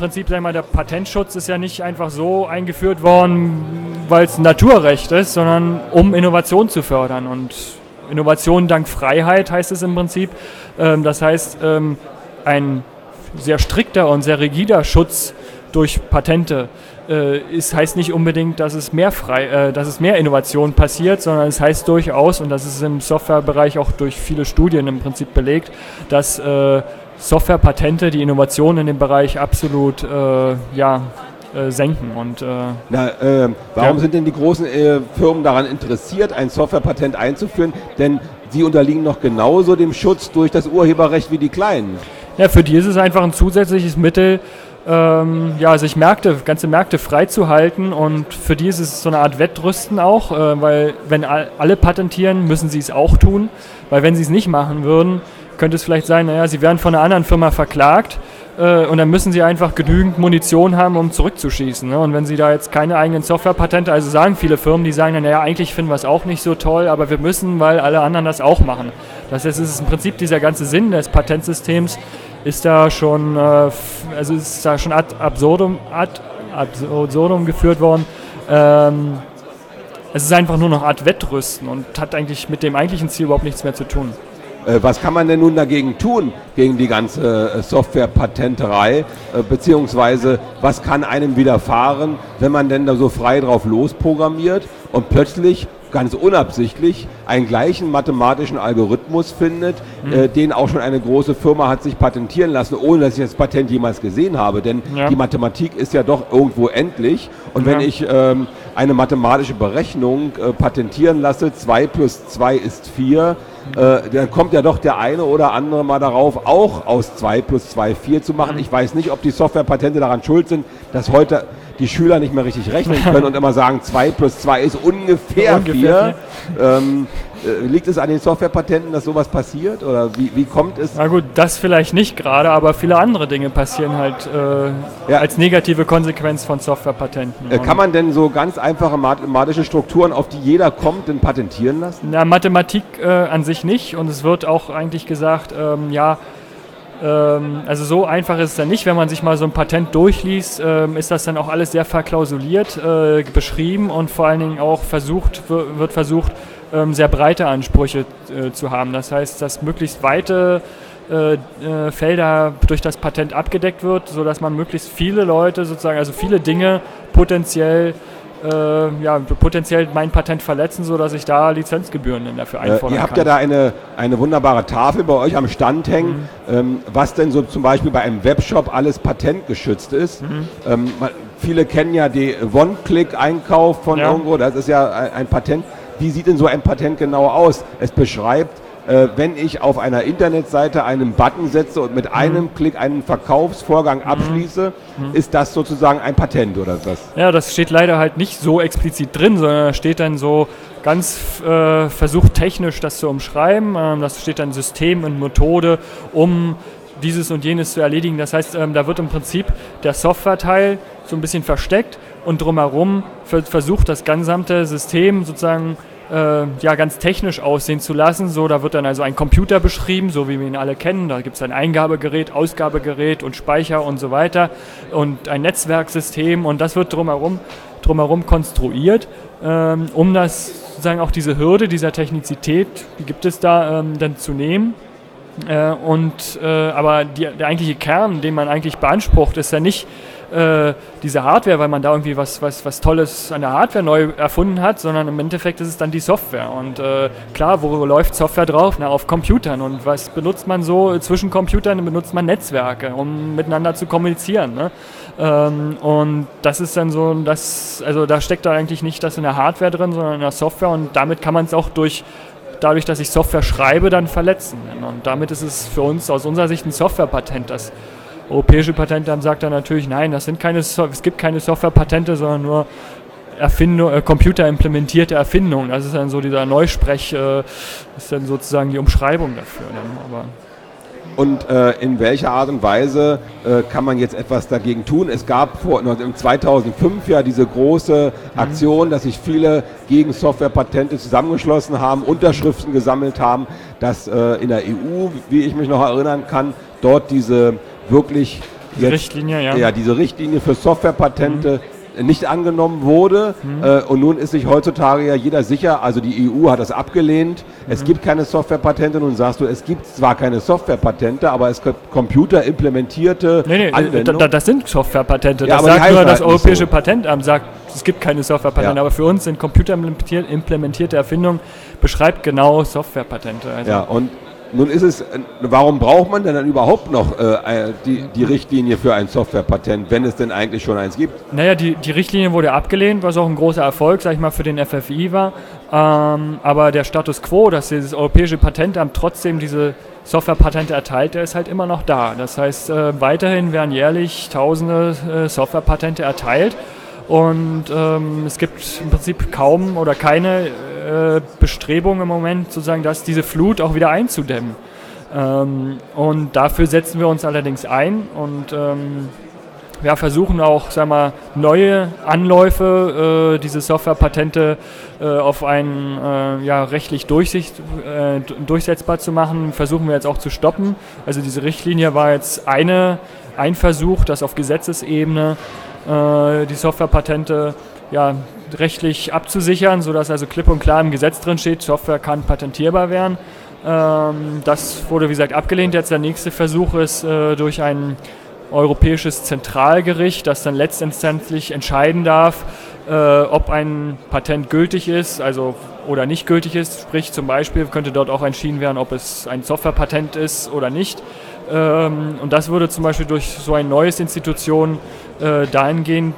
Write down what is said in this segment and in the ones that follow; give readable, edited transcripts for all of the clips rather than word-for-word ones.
Prinzip, sag ich mal, der Patentschutz ist ja nicht einfach so eingeführt worden, weil es ein Naturrecht ist, sondern um Innovation zu fördern. Und Innovation dank Freiheit heißt es im Prinzip. Das heißt, ein sehr strikter und sehr rigider Schutz durch Patente heißt nicht unbedingt, dass es mehr Innovation passiert, sondern es heißt durchaus, und das ist im Softwarebereich auch durch viele Studien im Prinzip belegt, dass Softwarepatente die Innovation in dem Bereich absolut senken. Und, warum sind denn die großen Firmen daran interessiert, ein Softwarepatent einzuführen? Denn sie unterliegen noch genauso dem Schutz durch das Urheberrecht wie die Kleinen. Ja, für die ist es einfach ein zusätzliches Mittel, sich ganze Märkte freizuhalten, und für die ist es so eine Art Wettrüsten auch, weil wenn alle patentieren, müssen sie es auch tun, weil wenn sie es nicht machen würden, könnte es vielleicht sein, sie werden von einer anderen Firma verklagt und dann müssen sie einfach genügend Munition haben, um zurückzuschießen. Ne? Und wenn sie da jetzt keine eigenen Softwarepatente, also sagen viele Firmen, die sagen dann, eigentlich finden wir es auch nicht so toll, aber wir müssen, weil alle anderen das auch machen. Das heißt, es ist im Prinzip dieser ganze Sinn des Patentsystems, ist da schon ad absurdum geführt worden. Es ist einfach nur noch eine Art Wettrüsten und hat eigentlich mit dem eigentlichen Ziel überhaupt nichts mehr zu tun. Was kann man denn nun dagegen tun, gegen die ganze Softwarepatenterei, beziehungsweise was kann einem widerfahren, wenn man denn da so frei drauf losprogrammiert und plötzlich ganz unabsichtlich einen gleichen mathematischen Algorithmus findet, den auch schon eine große Firma hat sich patentieren lassen, ohne dass ich das Patent jemals gesehen habe. Denn die Mathematik ist ja doch irgendwo endlich. Und wenn ich eine mathematische Berechnung patentieren lasse, 2 plus 2 ist 4, dann kommt ja doch der eine oder andere mal darauf, auch aus 2 plus 2 4 zu machen. Ich weiß nicht, ob die Softwarepatente daran schuld sind, dass heute die Schüler nicht mehr richtig rechnen können und immer sagen, 2 plus 2 ist ungefähr 4. Liegt es an den Softwarepatenten, dass sowas passiert? Oder wie kommt es? Na gut, das vielleicht nicht gerade, aber viele andere Dinge passieren halt als negative Konsequenz von Softwarepatenten. Kann man denn so ganz einfache mathematische Strukturen, auf die jeder kommt, denn patentieren lassen? Na, Mathematik an sich nicht, und es wird auch eigentlich gesagt, also so einfach ist es dann nicht. Wenn man sich mal so ein Patent durchliest, ist das dann auch alles sehr verklausuliert beschrieben, und vor allen Dingen auch wird versucht, sehr breite Ansprüche zu haben. Das heißt, dass möglichst weite Felder durch das Patent abgedeckt wird, sodass man möglichst viele Leute sozusagen, also viele Dinge potenziell mein Patent verletzen, sodass ich da Lizenzgebühren dafür einfordern kann. Ihr habt ja da eine wunderbare Tafel bei euch am Stand hängen, was denn so zum Beispiel bei einem Webshop alles patentgeschützt ist. Viele kennen ja die One-Click-Einkauf von irgendwo, das ist ja ein Patent. Wie sieht denn so ein Patent genau aus? Es beschreibt, wenn ich auf einer Internetseite einen Button setze und mit einem Klick einen Verkaufsvorgang abschließe, ist das sozusagen ein Patent oder was? Ja, das steht leider halt nicht so explizit drin, sondern da steht dann so ganz versucht technisch das zu umschreiben. Das steht dann System und Methode, um dieses und jenes zu erledigen. Das heißt, da wird im Prinzip der Softwareteil so ein bisschen versteckt und drumherum versucht das gesamte System sozusagen ganz technisch aussehen zu lassen. So, da wird dann also ein Computer beschrieben, so wie wir ihn alle kennen. Da gibt es ein Eingabegerät, Ausgabegerät und Speicher und so weiter und ein Netzwerksystem, und das wird drumherum konstruiert, um das sozusagen auch diese Hürde dieser Technizität, die gibt es da, dann zu nehmen. Aber der eigentliche Kern, den man eigentlich beansprucht, ist ja nicht diese Hardware, weil man da irgendwie was Tolles an der Hardware neu erfunden hat, sondern im Endeffekt ist es dann die Software. Und klar, wo läuft Software drauf? Na, auf Computern. Und was benutzt man so zwischen Computern? Benutzt man Netzwerke, um miteinander zu kommunizieren. Ne? Und das ist dann so, also da steckt da eigentlich nicht das in der Hardware drin, sondern in der Software, und damit kann man es auch dadurch, dass ich Software schreibe, dann verletzen. Und damit ist es für uns aus unserer Sicht ein Softwarepatent. Das europäische Patentamt sagt dann natürlich, nein, es gibt keine Softwarepatente, sondern nur computerimplementierte Erfindungen. Das ist dann so dieser Neusprech, ist dann sozusagen die Umschreibung dafür. Aber Und in welcher Art und Weise kann man jetzt etwas dagegen tun? Es gab im 2005 ja diese große Aktion, dass sich viele gegen Softwarepatente zusammengeschlossen haben, Unterschriften gesammelt haben, dass in der EU, wie ich mich noch erinnern kann, dort diese wirklich jetzt, Richtlinie, ja. Ja, diese Richtlinie für Softwarepatente nicht angenommen wurde. Und nun ist sich heutzutage ja jeder sicher, also die EU hat das abgelehnt, es gibt keine Softwarepatente. Nun sagst du, es gibt zwar keine Softwarepatente, aber es gibt computerimplementierte Anwendungen. Das sind Softwarepatente. Ja, das aber sagt nur das halt Europäische so. Patentamt, sagt, es gibt keine Softwarepatente, aber für uns sind computerimplementierte Erfindungen, beschreibt genau Softwarepatente. Also Ja, und nun ist es, warum braucht man denn dann überhaupt noch die Richtlinie für ein Softwarepatent, wenn es denn eigentlich schon eins gibt? Naja, die Richtlinie wurde abgelehnt, was auch ein großer Erfolg, sag ich mal, für den FFI war. Aber der Status quo, dass dieses Europäische Patentamt trotzdem diese Softwarepatente erteilt, der ist halt immer noch da. Das heißt, weiterhin werden jährlich tausende Softwarepatente erteilt. Und es gibt im Prinzip kaum oder keine Bestrebungen im Moment, sozusagen, dass diese Flut auch wieder einzudämmen. Und dafür setzen wir uns allerdings ein und versuchen auch, sagen wir, neue Anläufe, diese Softwarepatente auf einen rechtlich durchsetzbar zu machen, versuchen wir jetzt auch zu stoppen. Also diese Richtlinie war jetzt ein Versuch, das auf Gesetzesebene die Softwarepatente rechtlich abzusichern, sodass also klipp und klar im Gesetz drin steht, Software kann patentierbar werden. Das wurde, wie gesagt, abgelehnt. Jetzt der nächste Versuch ist durch ein europäisches Zentralgericht, das dann letztinstanzlich entscheiden darf, ob ein Patent gültig ist, also oder nicht gültig ist. Sprich, zum Beispiel könnte dort auch entschieden werden, ob es ein Softwarepatent ist oder nicht. Und das würde zum Beispiel durch so eine neue Institution dahingehend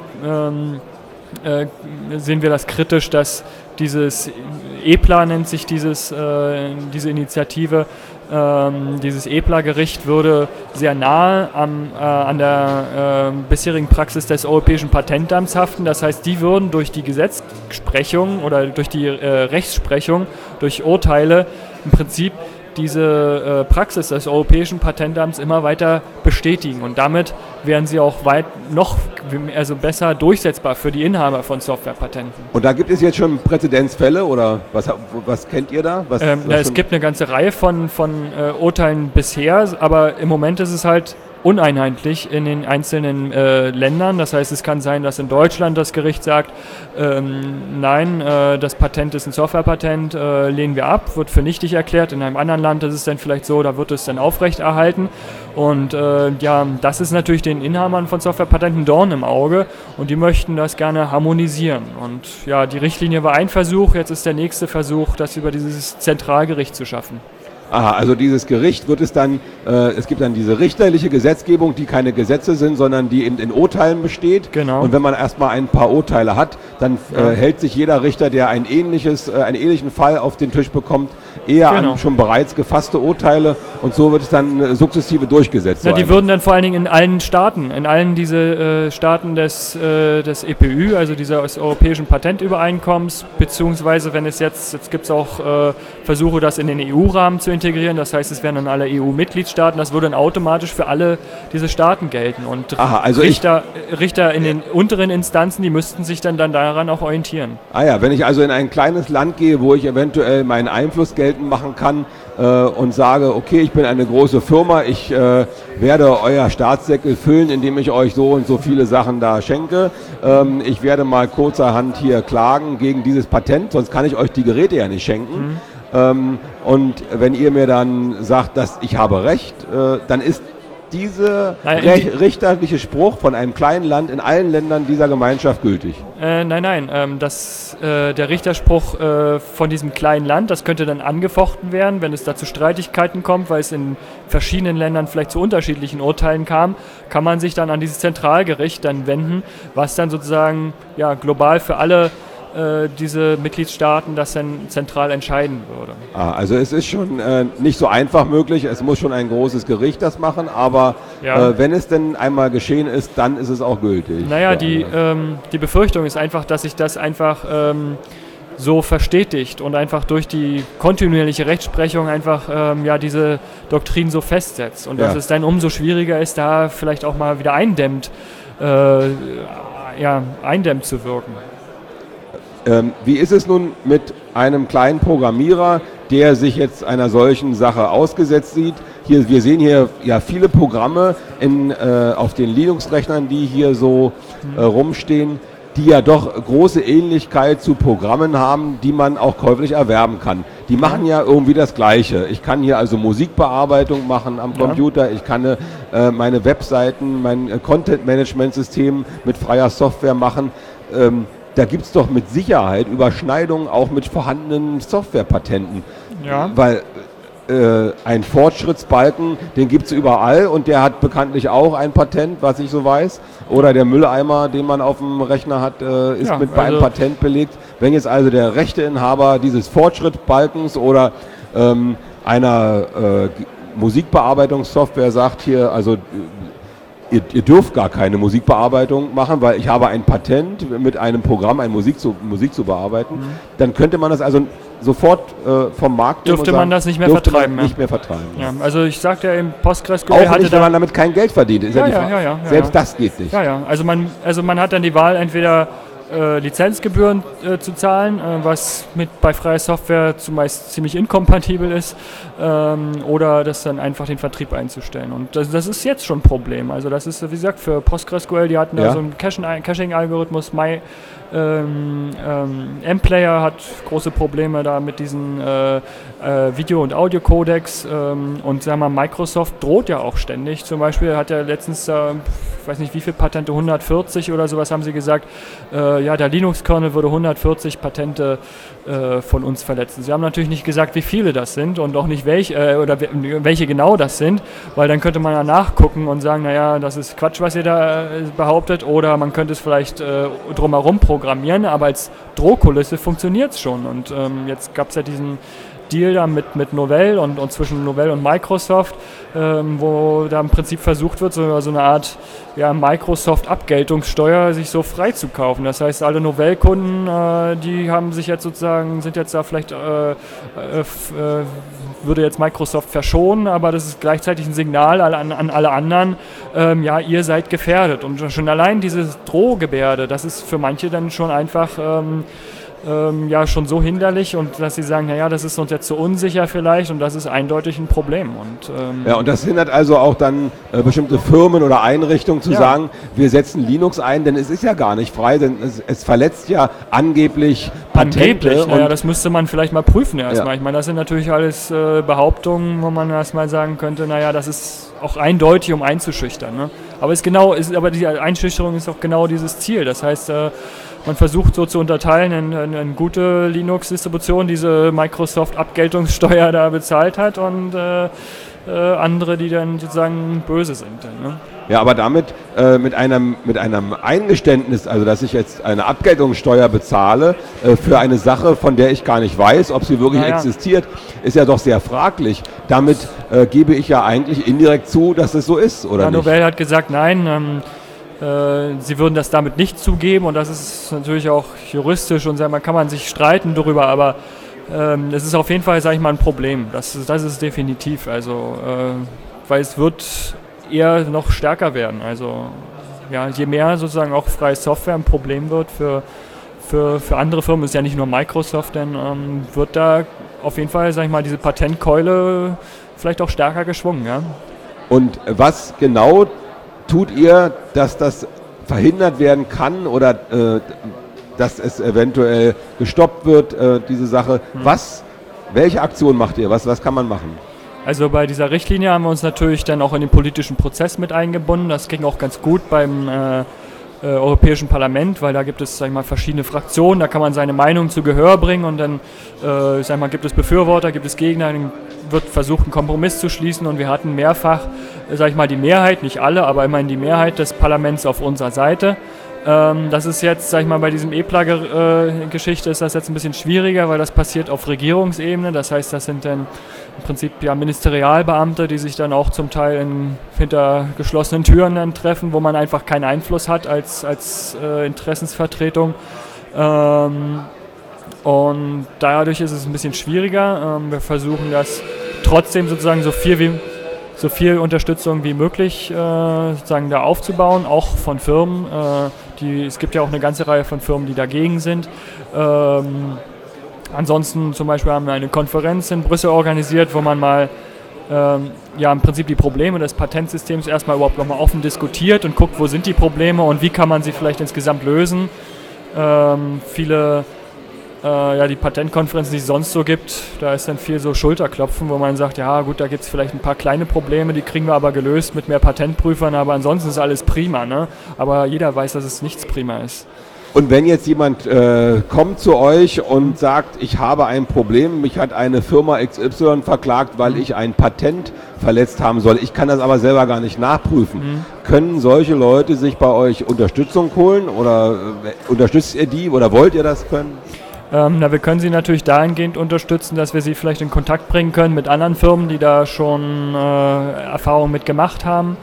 sehen wir das kritisch, dass dieses EPLA nennt sich diese Initiative, dieses EPLA-Gericht würde sehr nahe an der bisherigen Praxis des Europäischen Patentamts haften. Das heißt, die würden durch die Gesetzesprechung oder durch die Rechtsprechung, durch Urteile im Prinzip diese Praxis des Europäischen Patentamts immer weiter bestätigen und damit wären sie auch besser durchsetzbar für die Inhaber von Softwarepatenten. Und da gibt es jetzt schon Präzedenzfälle oder was kennt ihr da? Es gibt eine ganze Reihe von Urteilen bisher, aber im Moment ist es halt uneinheitlich in den einzelnen Ländern. Das heißt, es kann sein, dass in Deutschland das Gericht sagt, nein, das Patent ist ein Softwarepatent, lehnen wir ab, wird für nichtig erklärt. In einem anderen Land ist es dann vielleicht so, da wird es dann aufrechterhalten. Und das ist natürlich den Inhabern von Softwarepatenten Dorn im Auge und die möchten das gerne harmonisieren. Und ja, die Richtlinie war ein Versuch, jetzt ist der nächste Versuch, das über dieses Zentralgericht zu schaffen. Aha, also dieses Gericht wird es dann, es gibt dann diese richterliche Gesetzgebung, die keine Gesetze sind, sondern die eben in Urteilen besteht. Genau. Und wenn man erstmal ein paar Urteile hat, dann hält sich jeder Richter, der einen ähnlichen Fall auf den Tisch bekommt, eher an schon bereits gefasste Urteile und so wird es dann sukzessive durchgesetzt. Die würden dann vor allen Dingen in allen Staaten, diese Staaten des EPÜ, also dieses Europäischen Patentübereinkommens, beziehungsweise wenn es jetzt gibt es auch Versuche, das in den EU-Rahmen zu integrieren, das heißt, es wären dann alle EU-Mitgliedstaaten, das würde dann automatisch für alle diese Staaten gelten und Richter in den unteren Instanzen, die müssten sich dann daran auch orientieren. Wenn ich also in ein kleines Land gehe, wo ich eventuell meinen Einfluss geltend machen kann und sage, okay, ich bin eine große Firma, ich werde euer Staatssäckel füllen, indem ich euch so und so viele Sachen da schenke. Ich werde mal kurzerhand hier klagen gegen dieses Patent, sonst kann ich euch die Geräte ja nicht schenken. Und wenn ihr mir dann sagt, dass ich habe Recht, dann ist dieser richterliche Spruch von einem kleinen Land in allen Ländern dieser Gemeinschaft gültig? Nein. Der Richterspruch von diesem kleinen Land, das könnte dann angefochten werden, wenn es da zu Streitigkeiten kommt, weil es in verschiedenen Ländern vielleicht zu unterschiedlichen Urteilen kam, kann man sich dann an dieses Zentralgericht dann wenden, was dann sozusagen global für alle diese Mitgliedstaaten das dann zentral entscheiden würde. Also es ist schon nicht so einfach möglich, es muss schon ein großes Gericht das machen, aber wenn es denn einmal geschehen ist, dann ist es auch gültig. Die Befürchtung ist einfach, dass sich das einfach so verstetigt und einfach durch die kontinuierliche Rechtsprechung einfach diese Doktrin so festsetzt und dass es dann umso schwieriger ist, da vielleicht auch mal wieder eindämmt zu wirken. Wie ist es nun mit einem kleinen Programmierer, der sich jetzt einer solchen Sache ausgesetzt sieht? hier, wir sehen hier ja viele Programme auf den Linux-Rechnern, die hier so rumstehen, die ja doch große Ähnlichkeit zu Programmen haben, die man auch käuflich erwerben kann. Die machen ja irgendwie das Gleiche. Ich kann hier also Musikbearbeitung machen am Computer, ich kann meine Webseiten, mein Content-Management-System mit freier Software machen. Da gibt es doch mit Sicherheit Überschneidungen auch mit vorhandenen Softwarepatenten. Ja. Weil ein Fortschrittsbalken, den gibt es überall und der hat bekanntlich auch ein Patent, was ich so weiß. Oder der Mülleimer, den man auf dem Rechner hat, ist bei einem Patent belegt. Wenn jetzt also der Rechteinhaber dieses Fortschrittsbalkens oder einer Musikbearbeitungssoftware sagt hier, also ihr dürft gar keine Musikbearbeitung machen, weil ich habe ein Patent mit einem Programm, Musik zu bearbeiten, dann könnte man das also sofort vom Markt dürfte man das nicht mehr vertreiben. Ja. Also ich sagte ja eben, PostgreSQL auch nicht, wenn man damit kein Geld verdient. Ist selbst das geht nicht. Also man hat dann die Wahl, entweder Lizenzgebühren zu zahlen, was bei freier Software zumeist ziemlich inkompatibel ist, oder das dann einfach den Vertrieb einzustellen. Und das ist jetzt schon ein Problem. Also das ist, wie gesagt, für PostgreSQL, die hatten da so einen Caching-Algorithmus, M-Player hat große Probleme da mit diesen Video- und Audio-Codecs, und sagen wir, Microsoft droht ja auch ständig. Zum Beispiel hat er letztens, ich weiß nicht wie viele Patente, 140 oder sowas haben sie gesagt, der Linux-Kernel würde 140 Patente von uns verletzen. Sie haben natürlich nicht gesagt, wie viele das sind und auch nicht welche genau das sind, weil dann könnte man ja nachgucken und sagen, naja, das ist Quatsch, was ihr da behauptet, oder man könnte es vielleicht drumherum programmieren, aber als Drohkulisse funktioniert es schon. Und jetzt gab es ja diesen Deal da mit Novell und zwischen Novell und Microsoft, wo da im Prinzip versucht wird, so eine Art Microsoft-Abgeltungssteuer sich so frei zu kaufen. Das heißt, alle Novell-Kunden, die sind jetzt da vielleicht, würde jetzt Microsoft verschonen, aber das ist gleichzeitig ein Signal an alle anderen, ihr seid gefährdet. Und schon allein diese Drohgebärde, das ist für manche dann schon einfach schon so hinderlich, und dass sie sagen, naja, das ist uns jetzt so unsicher vielleicht, und das ist eindeutig ein Problem. Und das hindert also auch dann bestimmte Firmen oder Einrichtungen zu sagen, wir setzen Linux ein, denn es ist ja gar nicht frei, denn es verletzt ja angeblich Patente. Angeblich, das müsste man vielleicht mal prüfen erstmal. Ja. Ich meine, das sind natürlich alles Behauptungen, wo man erstmal sagen könnte, naja, das ist auch eindeutig, um einzuschüchtern. Ne? Aber die Einschüchterung ist auch genau dieses Ziel. Das heißt, man versucht so zu unterteilen in gute Linux-Distributionen, diese Microsoft-Abgeltungssteuer da bezahlt hat, und andere, die dann sozusagen böse sind. Dann, ne? Ja, aber damit mit einem Eingeständnis, also dass ich jetzt eine Abgeltungssteuer bezahle für eine Sache, von der ich gar nicht weiß, ob sie wirklich existiert, ist ja doch sehr fraglich. Damit gebe ich ja eigentlich indirekt zu, dass es so ist, oder nicht? Novell hat gesagt, nein, sie würden das damit nicht zugeben, und das ist natürlich auch juristisch, und kann man sich streiten darüber, aber es ist auf jeden Fall, sage ich mal, ein Problem. Das ist definitiv, also weil es wird eher noch stärker werden. Also je mehr sozusagen auch freie Software ein Problem wird für andere Firmen, ist ja nicht nur Microsoft, dann wird da auf jeden Fall, sage ich mal, diese Patentkeule vielleicht auch stärker geschwungen. Ja? Und was genau tut ihr, dass das verhindert werden kann oder dass es eventuell gestoppt wird, diese Sache? Welche Aktion macht ihr? Was kann man machen? Also bei dieser Richtlinie haben wir uns natürlich dann auch in den politischen Prozess mit eingebunden. Das ging auch ganz gut beim Europäischen Parlament, weil da gibt es, sag ich mal, verschiedene Fraktionen, da kann man seine Meinung zu Gehör bringen, und dann gibt es Befürworter, gibt es Gegner, dann wird versucht, einen Kompromiss zu schließen, und wir hatten mehrfach, sag ich mal, die Mehrheit, nicht alle, aber immerhin die Mehrheit des Parlaments auf unserer Seite. Das ist jetzt, sag ich mal, bei diesem E-Plugger-Geschichte ist das jetzt ein bisschen schwieriger, weil das passiert auf Regierungsebene. Das heißt, das sind dann im Prinzip Ministerialbeamte, die sich dann auch zum Teil hinter geschlossenen Türen dann treffen, wo man einfach keinen Einfluss hat als Interessensvertretung. Und dadurch ist es ein bisschen schwieriger. Wir versuchen das trotzdem sozusagen so viel Unterstützung wie möglich sozusagen da aufzubauen, auch von Firmen. Es gibt ja auch eine ganze Reihe von Firmen, die dagegen sind. Ansonsten zum Beispiel haben wir eine Konferenz in Brüssel organisiert, wo man mal ja im Prinzip die Probleme des Patentsystems erstmal überhaupt nochmal offen diskutiert und guckt, wo sind die Probleme und wie kann man sie vielleicht insgesamt lösen. Die Patentkonferenzen, die es sonst so gibt, da ist dann viel so Schulterklopfen, wo man sagt, ja gut, da gibt es vielleicht ein paar kleine Probleme, die kriegen wir aber gelöst mit mehr Patentprüfern, aber ansonsten ist alles prima, ne? Aber jeder weiß, dass es nichts prima ist. Und wenn jetzt jemand kommt zu euch und sagt, ich habe ein Problem, mich hat eine Firma XY verklagt, weil ich ein Patent verletzt haben soll, ich kann das aber selber gar nicht nachprüfen. Können solche Leute sich bei euch Unterstützung holen oder unterstützt ihr die oder wollt ihr das können? Wir können sie natürlich dahingehend unterstützen, dass wir sie vielleicht in Kontakt bringen können mit anderen Firmen, die da schon Erfahrungen mit gemacht haben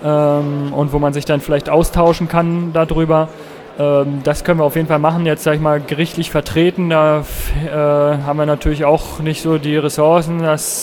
und wo man sich dann vielleicht austauschen kann darüber. Das können wir auf jeden Fall machen, jetzt sage ich mal gerichtlich vertreten, da haben wir natürlich auch nicht so die Ressourcen,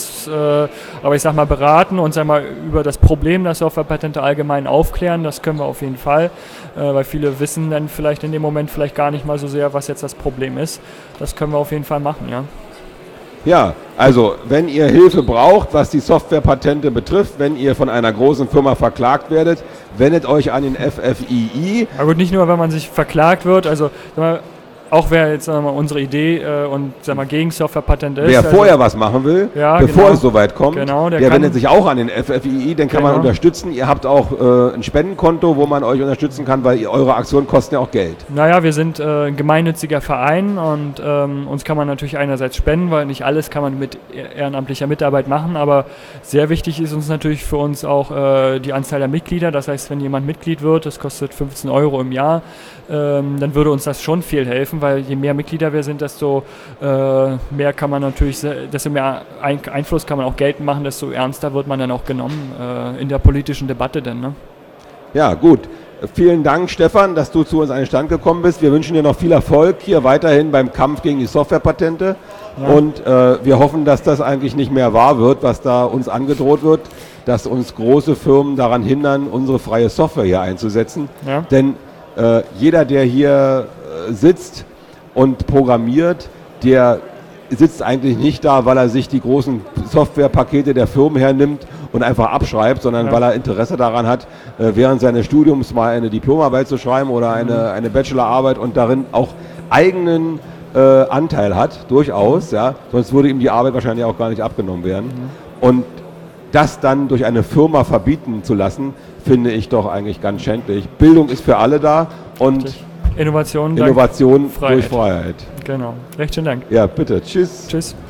aber ich sage mal beraten und sag mal über das Problem der Softwarepatente allgemein aufklären, das können wir auf jeden Fall, weil viele wissen dann vielleicht in dem Moment vielleicht gar nicht mal so sehr, was jetzt das Problem ist. Das können wir auf jeden Fall machen, ja. Ja, also wenn ihr Hilfe braucht, was die Softwarepatente betrifft, wenn ihr von einer großen Firma verklagt werdet, wendet euch an den FFII. Aber gut, nicht nur, wenn man sich verklagt wird, also auch wer jetzt unsere Idee und gegen Softwarepatent ist. Wer vorher was machen will, bevor es soweit kommt, der wendet sich auch an den FFII, den kann man unterstützen. Ihr habt auch ein Spendenkonto, wo man euch unterstützen kann, weil eure Aktionen kosten ja auch Geld. Naja, wir sind ein gemeinnütziger Verein und uns kann man natürlich einerseits spenden, weil nicht alles kann man mit ehrenamtlicher Mitarbeit machen, aber sehr wichtig ist uns natürlich für uns auch die Anzahl der Mitglieder. Das heißt, wenn jemand Mitglied wird, das kostet 15 € im Jahr, dann würde uns das schon viel helfen, weil je mehr Mitglieder wir sind, desto mehr kann man natürlich, desto mehr Einfluss kann man auch geltend machen, desto ernster wird man dann auch genommen in der politischen Debatte dann. Ne? Ja, gut. Vielen Dank, Stefan, dass du zu uns an den Stand gekommen bist. Wir wünschen dir noch viel Erfolg hier weiterhin beim Kampf gegen die Softwarepatente. Ja. Und wir hoffen, dass das eigentlich nicht mehr wahr wird, was da uns angedroht wird, dass uns große Firmen daran hindern, unsere freie Software hier einzusetzen. Ja. Denn jeder, der hier sitzt und programmiert, der sitzt eigentlich nicht da, weil er sich die großen Softwarepakete der Firmen hernimmt und einfach abschreibt, sondern weil er Interesse daran hat, während seines Studiums mal eine Diplomarbeit zu schreiben oder eine Bachelorarbeit und darin auch eigenen Anteil hat, durchaus, ja, sonst würde ihm die Arbeit wahrscheinlich auch gar nicht abgenommen werden. Und das dann durch eine Firma verbieten zu lassen, finde ich doch eigentlich ganz schändlich. Bildung ist für alle da und Innovation durch Freiheit. Genau. Recht schönen Dank. Ja, bitte. Tschüss. Tschüss.